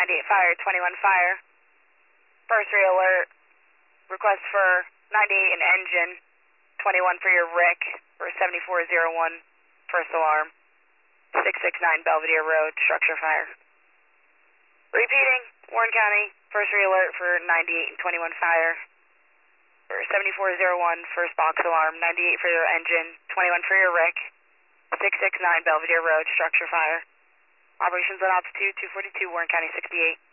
98 fire, 21 fire. First re-alert. Request for 98 and engine. 21 for your Rick for 7401. First alarm. 669 Belvedere Road, structure fire. Repeating, Warren County, first re-alert for 98 and 21 fire. For 7401, first box alarm, 98 for your engine, 21 for your Rick. 669 Belvedere Road, structure fire. Operations at altitude 242, Warren County 68.